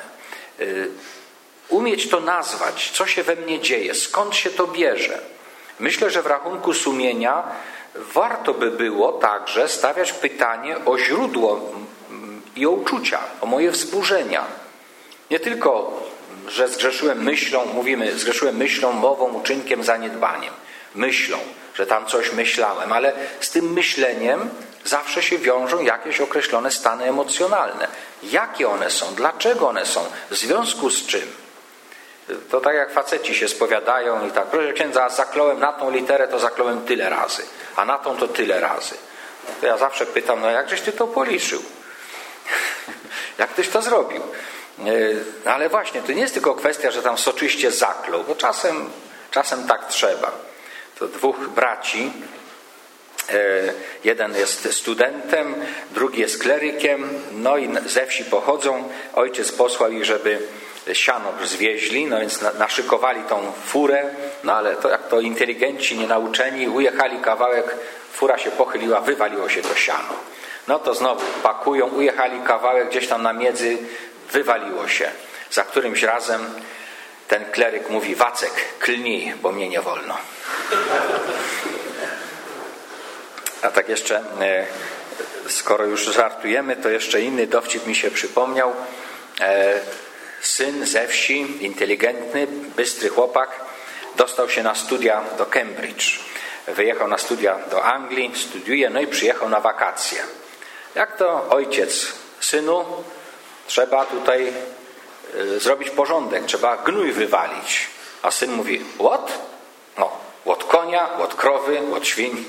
Umieć to nazwać, co się we mnie dzieje, skąd się to bierze. Myślę, że w rachunku sumienia warto by było także stawiać pytanie o źródło i o uczucia, o moje wzburzenia. Nie tylko, że zgrzeszyłem myślą, mówimy, zgrzeszyłem myślą, mową, uczynkiem, zaniedbaniem. Myślą, że tam coś myślałem, ale z tym myśleniem zawsze się wiążą jakieś określone stany emocjonalne. Jakie one są? Dlaczego one są? W związku z czym? To tak jak faceci się spowiadają i tak: proszę księdza, zakląłem na tą literę, to zakląłem tyle razy, a na tą to tyle razy. To ja zawsze pytam: no jakżeś ty to policzył? Jak tyś to zrobił? Ale właśnie, to nie jest tylko kwestia, że tam soczyście zaklął, bo czasem tak trzeba. To 2 braci, jeden jest studentem, drugi jest klerykiem, no i ze wsi pochodzą. Ojciec posłał ich, żeby siano zwieźli, no więc naszykowali tą furę, no ale to jak to inteligenci, nienauczeni, ujechali kawałek, fura się pochyliła, wywaliło się to siano. No to znowu pakują, ujechali kawałek, gdzieś tam na miedzy, wywaliło się. Za którymś razem ten kleryk mówi: Wacek, klnij, bo mnie nie wolno. A tak jeszcze, skoro już żartujemy, to jeszcze inny dowcip mi się przypomniał. Syn ze wsi, inteligentny, bystry chłopak, dostał się na studia do Cambridge. Wyjechał na studia do Anglii, studiuje, no i przyjechał na wakacje. Jak to ojciec: synu, trzeba tutaj zrobić porządek, trzeba gnój wywalić. A syn mówi: what? No, łot konia, łot krowy, łot świń.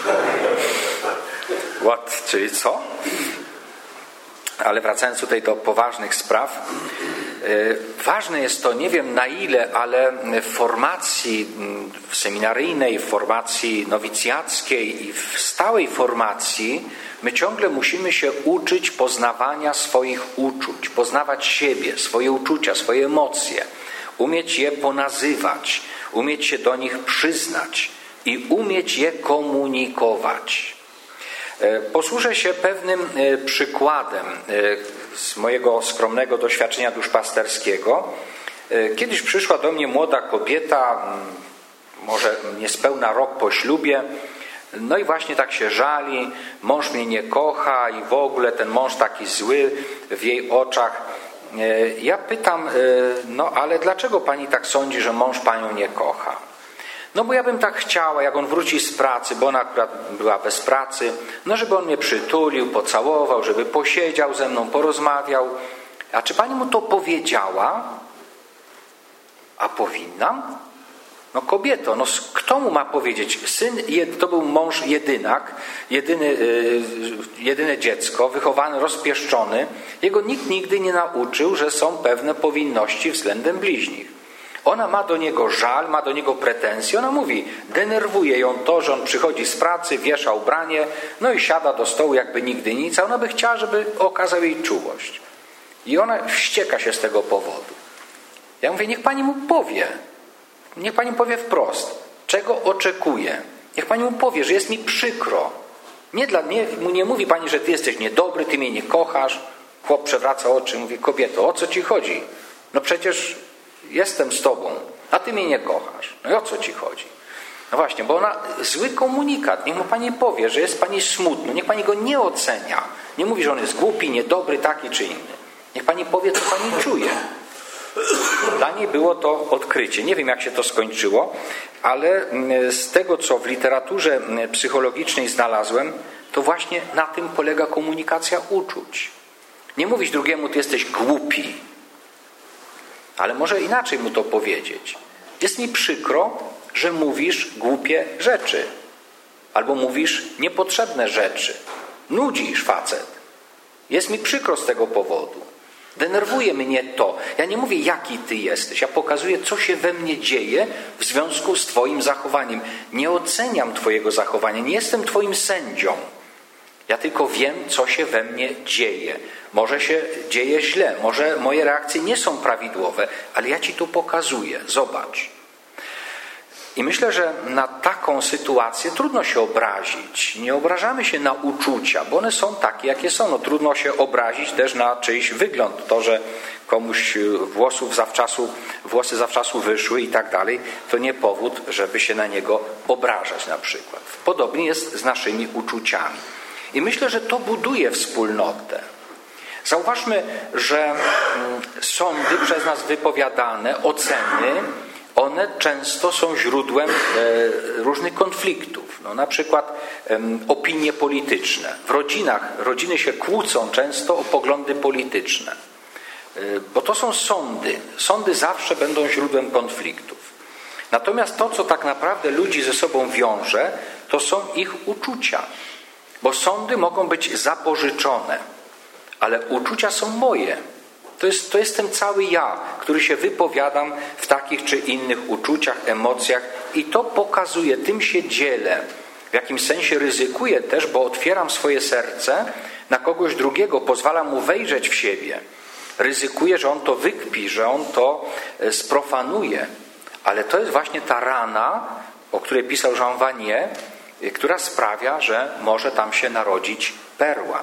What, czyli co? Ale wracając tutaj do poważnych spraw, ważne jest to, nie wiem na ile, ale w formacji seminaryjnej, w formacji nowicjackiej i w stałej formacji my ciągle musimy się uczyć poznawania swoich uczuć, poznawać siebie, swoje uczucia, swoje emocje, umieć je ponazywać, umieć się do nich przyznać i umieć je komunikować. Posłużę się pewnym przykładem z mojego skromnego doświadczenia duszpasterskiego. Kiedyś przyszła do mnie młoda kobieta, może niespełna rok po ślubie, no i właśnie tak się żali, mąż mnie nie kocha i w ogóle ten mąż taki zły w jej oczach. Ja pytam, no ale dlaczego pani tak sądzi, że mąż panią nie kocha? No bo ja bym tak chciała, jak on wróci z pracy, bo ona akurat była bez pracy, no żeby on mnie przytulił, pocałował, żeby posiedział ze mną, porozmawiał. A czy pani mu to powiedziała? A powinnam? No kobieto, no kto mu ma powiedzieć? Syn, to był mąż jedynak, jedyne dziecko, wychowany, rozpieszczony. Jego nikt nigdy nie nauczył, że są pewne powinności względem bliźnich. Ona ma do niego żal, ma do niego pretensje. Ona mówi, denerwuje ją to, że on przychodzi z pracy, wiesza ubranie, no i siada do stołu jakby nigdy nic, a ona by chciała, żeby okazał jej czułość. I ona wścieka się z tego powodu. Ja mówię, niech pani mu powie. Niech pani powie wprost, czego oczekuje. Niech pani mu powie, że jest mi przykro. Nie mówi pani, że ty jesteś niedobry, ty mnie nie kochasz. Chłop przewraca oczy i mówi, kobieto, o co ci chodzi? No przecież jestem z tobą, a ty mnie nie kochasz. No i o co ci chodzi? No właśnie, bo ona zły komunikat. Niech mu pani powie, że jest pani smutno. Niech pani go nie ocenia. Nie mówi, że on jest głupi, niedobry, taki czy inny. Niech pani powie, co pani czuje. Dla niej było to odkrycie. Nie wiem, jak się to skończyło, ale z tego, co w literaturze psychologicznej znalazłem, to właśnie na tym polega komunikacja uczuć. Nie mówić drugiemu, ty jesteś głupi, ale może inaczej mu to powiedzieć. Jest mi przykro, że mówisz głupie rzeczy, albo mówisz niepotrzebne rzeczy. Nudzisz, facet. Jest mi przykro z tego powodu. Denerwuje mnie to. Ja nie mówię, jaki ty jesteś. Ja pokazuję, co się we mnie dzieje w związku z twoim zachowaniem. Nie oceniam twojego zachowania. Nie jestem twoim sędzią. Ja tylko wiem, co się we mnie dzieje. Może się dzieje źle. Może moje reakcje nie są prawidłowe. Ale ja ci to pokazuję. Zobacz. I myślę, że na taką sytuację trudno się obrazić. Nie obrażamy się na uczucia, bo one są takie, jakie są. No, trudno się obrazić też na czyjś wygląd. To, że komuś włosy zawczasu wyszły i tak dalej, to nie powód, żeby się na niego obrażać na przykład. Podobnie jest z naszymi uczuciami. I myślę, że to buduje wspólnotę. Zauważmy, że sądy przez nas wypowiadane, oceny, one często są źródłem różnych konfliktów. No, na przykład opinie polityczne. W rodziny się kłócą często o poglądy polityczne. Bo to są sądy. Sądy zawsze będą źródłem konfliktów. Natomiast to, co tak naprawdę ludzi ze sobą wiąże, to są ich uczucia. Bo sądy mogą być zapożyczone, ale uczucia są moje. To jest ten cały ja, który się wypowiadam w takich czy innych uczuciach, emocjach i to pokazuje, tym się dzielę. W jakimś sensie ryzykuję też, bo otwieram swoje serce na kogoś drugiego, pozwalam mu wejrzeć w siebie. Ryzykuję, że on to wykpi, że on to sprofanuje. Ale to jest właśnie ta rana, o której pisał Jean Vanier, która sprawia, że może tam się narodzić perła.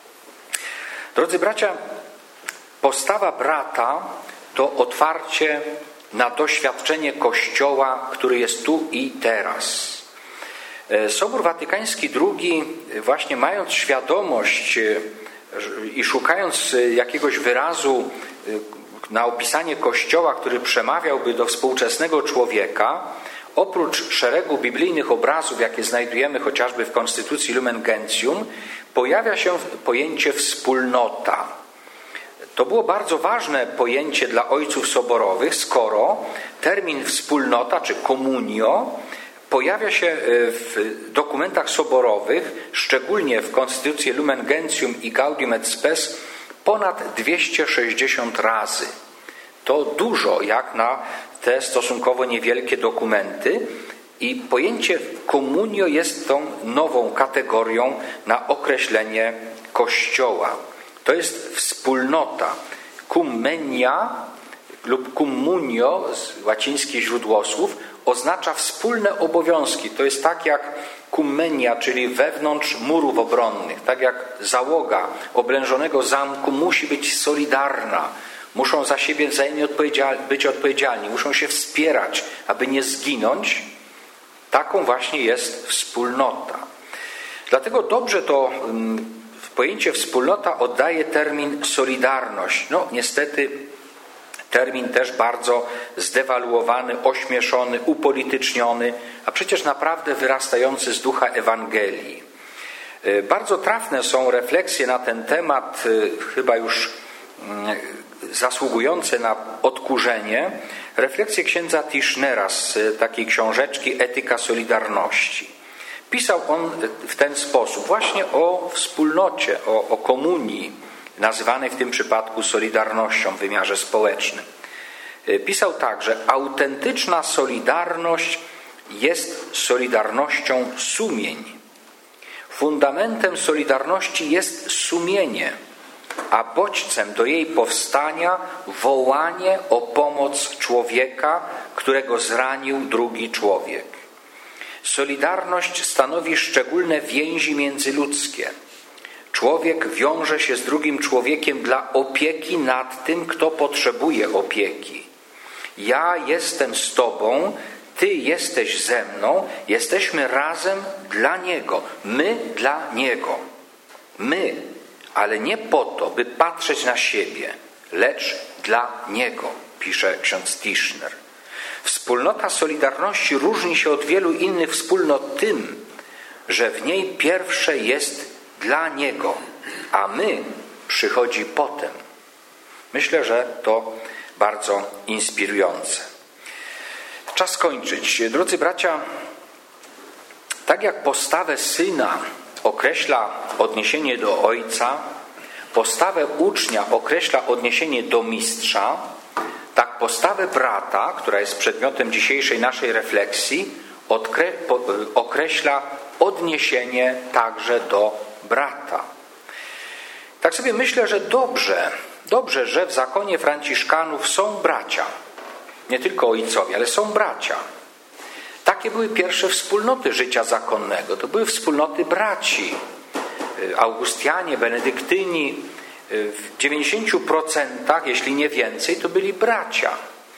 Drodzy bracia, postawa brata to otwarcie na doświadczenie Kościoła, który jest tu i teraz. Sobór Watykański II, właśnie mając świadomość i szukając jakiegoś wyrazu na opisanie Kościoła, który przemawiałby do współczesnego człowieka, oprócz szeregu biblijnych obrazów, jakie znajdujemy chociażby w Konstytucji Lumen Gentium, pojawia się pojęcie wspólnota. To było bardzo ważne pojęcie dla ojców soborowych, skoro termin wspólnota czy communio pojawia się w dokumentach soborowych, szczególnie w Konstytucji Lumen Gentium i Gaudium et Spes, ponad 260 razy. To dużo jak na te stosunkowo niewielkie dokumenty i pojęcie communio jest tą nową kategorią na określenie Kościoła. To jest wspólnota. Cummenia lub communio z łacińskich źródłosłów oznacza wspólne obowiązki. To jest tak jak cummenia, czyli wewnątrz murów obronnych. Tak jak załoga oblężonego zamku musi być solidarna. Muszą za siebie wzajemnie być odpowiedzialni. Muszą się wspierać, aby nie zginąć. Taką właśnie jest wspólnota. Dlatego dobrze to pojęcie wspólnota oddaje termin solidarność. No niestety termin też bardzo zdewaluowany, ośmieszony, upolityczniony, a przecież naprawdę wyrastający z ducha Ewangelii. Bardzo trafne są refleksje na ten temat, chyba już zasługujące na odkurzenie, refleksje księdza Tischnera z takiej książeczki Etyka Solidarności. Pisał on w ten sposób właśnie o wspólnocie, o komunii, nazywanej w tym przypadku solidarnością w wymiarze społecznym. Pisał tak, że autentyczna solidarność jest solidarnością sumień. Fundamentem solidarności jest sumienie, a bodźcem do jej powstania wołanie o pomoc człowieka, którego zranił drugi człowiek. Solidarność stanowi szczególne więzi międzyludzkie. Człowiek wiąże się z drugim człowiekiem dla opieki nad tym, kto potrzebuje opieki. Ja jestem z Tobą, Ty jesteś ze mną, jesteśmy razem dla Niego. My dla Niego. My, ale nie po to, by patrzeć na siebie, lecz dla Niego, pisze ksiądz Tischner. Wspólnota Solidarności różni się od wielu innych wspólnot tym, że w niej pierwsze jest dla Niego, a my przychodzi potem. Myślę, że to bardzo inspirujące. Czas kończyć. Drodzy bracia, tak jak postawę syna określa odniesienie do ojca, postawę ucznia określa odniesienie do mistrza, tak postawę brata, która jest przedmiotem dzisiejszej naszej refleksji, określa odniesienie także do brata. Tak sobie myślę, że dobrze, że w zakonie Franciszkanów są bracia. Nie tylko ojcowie, ale są bracia. Takie były pierwsze wspólnoty życia zakonnego. To były wspólnoty braci. Augustianie, benedyktyni w 90%, jeśli nie więcej, to byli bracia.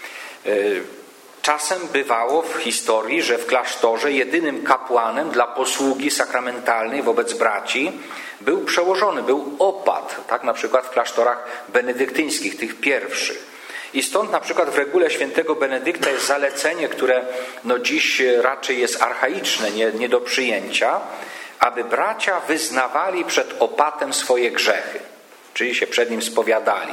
Czasem bywało w historii, że w klasztorze jedynym kapłanem dla posługi sakramentalnej wobec braci był przełożony, był opat, tak na przykład w klasztorach benedyktyńskich, tych pierwszych. I stąd na przykład w regule świętego Benedykta jest zalecenie, które dziś raczej jest archaiczne, nie do przyjęcia, aby bracia wyznawali przed opatem swoje grzechy, czyli się przed nim spowiadali.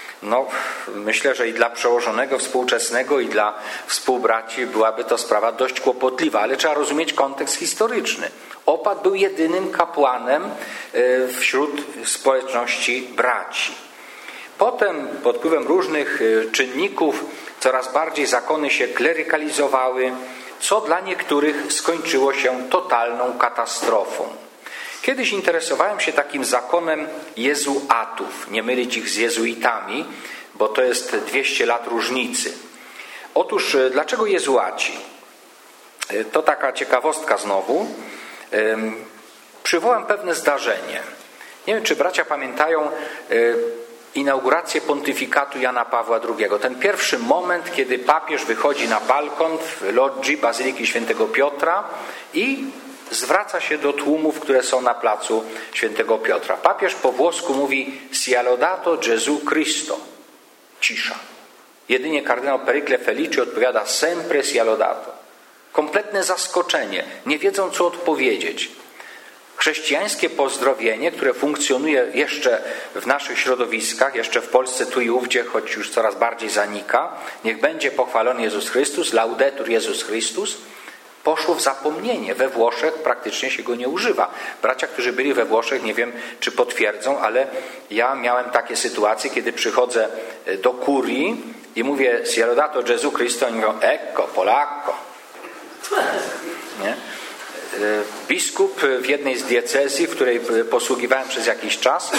Myślę, że i dla przełożonego współczesnego, i dla współbraci byłaby to sprawa dość kłopotliwa, ale trzeba rozumieć kontekst historyczny. Opat był jedynym kapłanem wśród społeczności braci. Potem pod wpływem różnych czynników coraz bardziej zakony się klerykalizowały, co dla niektórych skończyło się totalną katastrofą. Kiedyś interesowałem się takim zakonem jezuatów, nie mylić ich z jezuitami, bo to jest 200 lat różnicy. Otóż dlaczego jezuaci? To taka ciekawostka znowu. Przywołam pewne zdarzenie. Nie wiem, czy bracia pamiętają inaugurację pontyfikatu Jana Pawła II. Ten pierwszy moment, kiedy papież wychodzi na balkon w logii Bazyliki Świętego Piotra i zwraca się do tłumów, które są na placu Świętego Piotra. Papież po włosku mówi "Sia lodato Gesù Cristo". Cisza. Jedynie kardynał Pericle Felici odpowiada "Sempre sia lodato". Kompletne zaskoczenie. Nie wiedzą, co odpowiedzieć. Chrześcijańskie pozdrowienie, które funkcjonuje jeszcze w naszych środowiskach, jeszcze w Polsce tu i ówdzie, choć już coraz bardziej zanika, niech będzie pochwalony Jezus Chrystus, Laudetur Jezus Chrystus, poszło w zapomnienie. We Włoszech praktycznie się go nie używa. Bracia, którzy byli we Włoszech, nie wiem, czy potwierdzą, ale ja miałem takie sytuacje, kiedy przychodzę do kurii i mówię "Sia lodato Gesù Cristo", oni mówią "Ecco, Polacco". Nie? Biskup w jednej z diecezji, w której posługiwałem przez jakiś czas,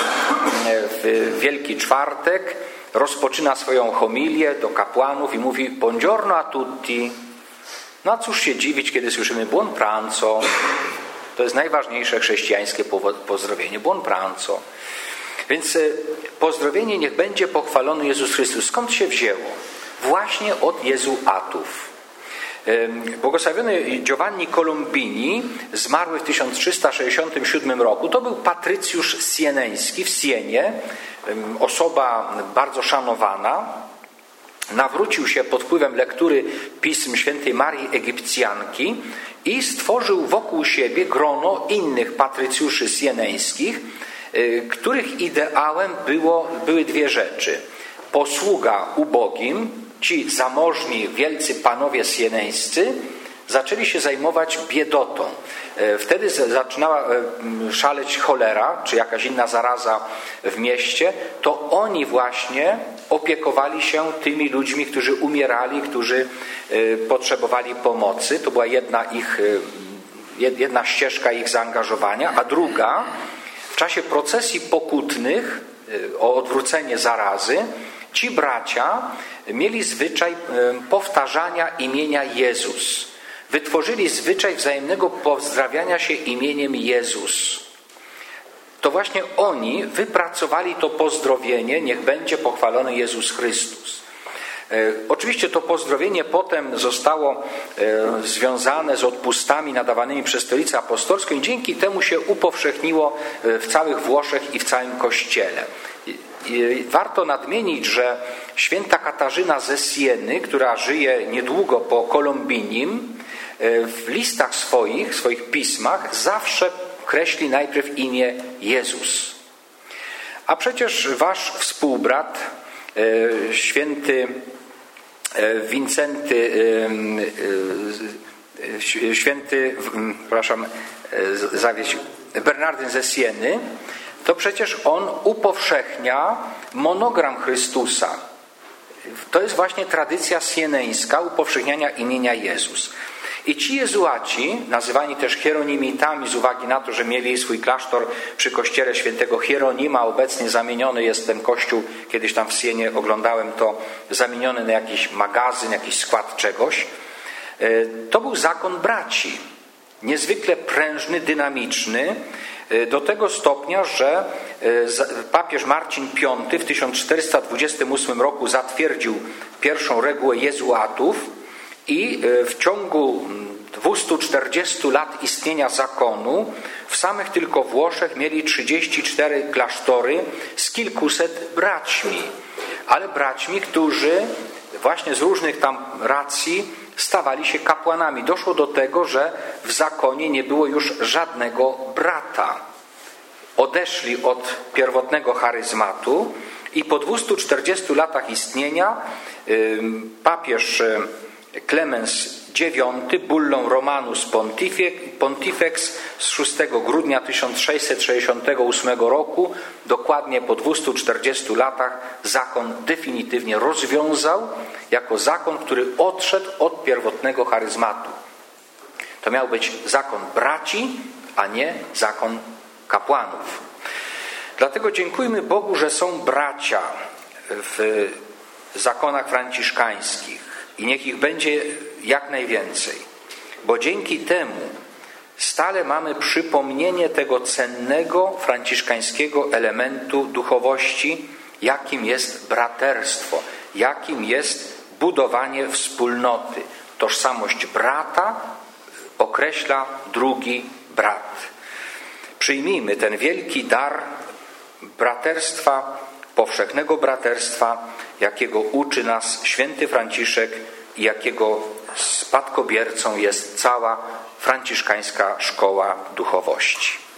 w Wielki Czwartek rozpoczyna swoją homilię do kapłanów i mówi "Buongiorno a tutti". No a cóż się dziwić, kiedy słyszymy "Buon pranzo". To jest najważniejsze chrześcijańskie pozdrowienie. "Buon pranzo". Więc pozdrowienie "Niech będzie pochwalony Jezus Chrystus". Skąd się wzięło? Właśnie od jezuatów. Błogosławiony Giovanni Colombini, zmarły w 1367 roku, to był patrycjusz sieneński w Sienie, osoba bardzo szanowana. Nawrócił się pod wpływem lektury pism świętej Marii Egipcjanki i stworzył wokół siebie grono innych patrycjuszy sieneńskich, których ideałem były dwie rzeczy. Posługa ubogim. Ci zamożni, wielcy panowie sieneńscy zaczęli się zajmować biedotą. Wtedy zaczynała szaleć cholera, czy jakaś inna zaraza w mieście, to oni właśnie opiekowali się tymi ludźmi, którzy umierali, którzy potrzebowali pomocy. To była jedna ścieżka ich zaangażowania, a druga, w czasie procesji pokutnych o odwrócenie zarazy, ci bracia mieli zwyczaj powtarzania imienia Jezus. Wytworzyli zwyczaj wzajemnego pozdrawiania się imieniem Jezus. To właśnie oni wypracowali to pozdrowienie, niech będzie pochwalony Jezus Chrystus. Oczywiście to pozdrowienie potem zostało związane z odpustami nadawanymi przez Stolicę Apostolską i dzięki temu się upowszechniło w całych Włoszech i w całym Kościele. I warto nadmienić, że święta Katarzyna ze Sieny, która żyje niedługo po Kolombinim, w listach swoich pismach zawsze kreśli najpierw imię Jezus. A przecież wasz współbrat, święty Bernardyn ze Sieny, to przecież on upowszechnia monogram Chrystusa. To jest właśnie tradycja sieneńska upowszechniania imienia Jezus. I ci jezuaci, nazywani też hieronimitami z uwagi na to, że mieli swój klasztor przy kościele świętego Hieronima, obecnie zamieniony jest ten kościół, kiedyś tam w Sienie oglądałem to, zamieniony na jakiś magazyn, jakiś skład czegoś. To był zakon braci, niezwykle prężny, dynamiczny, do tego stopnia, że papież Marcin V w 1428 roku zatwierdził pierwszą regułę jezuatów i w ciągu 240 lat istnienia zakonu w samych tylko Włoszech mieli 34 klasztory z kilkuset braćmi, ale braćmi, którzy właśnie z różnych tam racji stawali się kapłanami. Doszło do tego, że w zakonie nie było już żadnego brata. Odeszli od pierwotnego charyzmatu i po 240 latach istnienia papież Klemens IX bullą Romanus Pontifex z 6 grudnia 1668 roku, dokładnie po 240 latach, zakon definitywnie rozwiązał jako zakon, który odszedł od pierwotnego charyzmatu. To miał być zakon braci, a nie zakon kapłanów. Dlatego dziękujmy Bogu, że są bracia w zakonach franciszkańskich i niech ich będzie jak najwięcej, bo dzięki temu stale mamy przypomnienie tego cennego franciszkańskiego elementu duchowości, jakim jest braterstwo, jakim jest budowanie wspólnoty. Tożsamość brata określa drugi brat. Przyjmijmy ten wielki dar braterstwa, powszechnego braterstwa, jakiego uczy nas święty Franciszek i jakiego spadkobiercą jest cała franciszkańska szkoła duchowości.